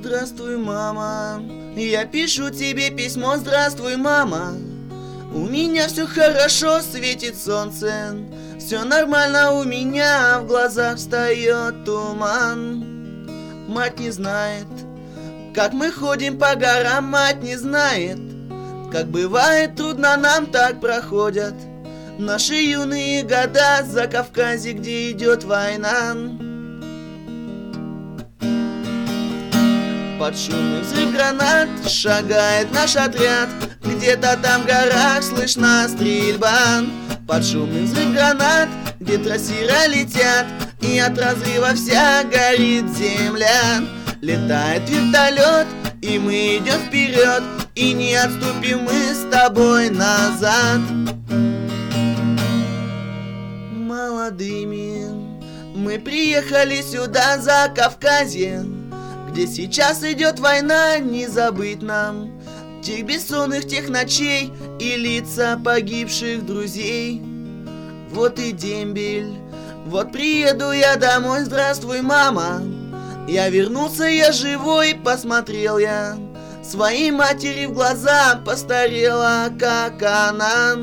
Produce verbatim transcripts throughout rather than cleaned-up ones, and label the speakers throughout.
Speaker 1: Здравствуй, мама, я пишу тебе письмо. Здравствуй, мама, у меня все хорошо, светит солнце, все нормально у меня, в глазах встает туман. Мать не знает, как мы ходим по горам, мать не знает, как бывает трудно нам, так проходят наши юные года за Кавказе, где идет война. Под шумный взрыв гранат шагает наш отряд, где-то там в горах слышна стрельба. Под шумный взрыв гранат, где трассера летят, и от разрыва вся горит земля. Летает вертолет, и мы идем вперед, и не отступим мы с тобой назад. Молодыми мы приехали сюда за Кавказье, где сейчас идет война, не забыть нам тех бессонных тех ночей и лица погибших друзей. Вот и дембель, вот приеду я домой. Здравствуй, мама, я вернулся, я живой. Посмотрел я своей матери в глаза, постарела, как она.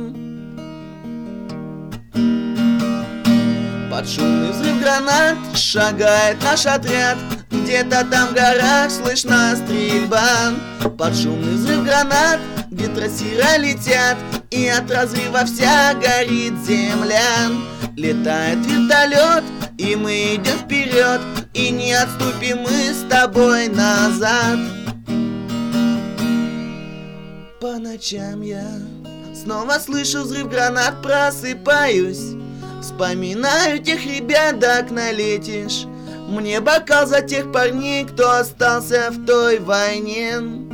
Speaker 1: Под шумный взрыв гранат шагает наш отряд, где-то там в горах слышна стрельба. Под шумный взрыв гранат, где трассера летят, и от разрыва вся горит земля. Летает вертолет, и мы идем вперед, и не отступим мы с тобой назад. По ночам я снова слышу взрыв гранат, просыпаюсь, вспоминаю тех ребят, до окна летишь. Мне бокал за тех парней, кто остался в той войне.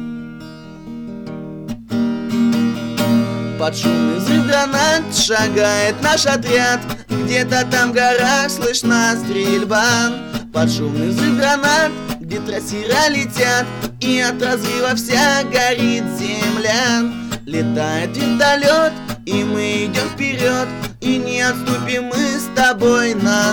Speaker 1: Под шумный взрыв гранат шагает наш отряд, где-то там в горах слышна стрельба. Под шумный взрыв гранат, где трассера летят, и от разрыва вся горит земля. Летает вертолет, и мы идем вперед, и не отступим мы с тобой назад.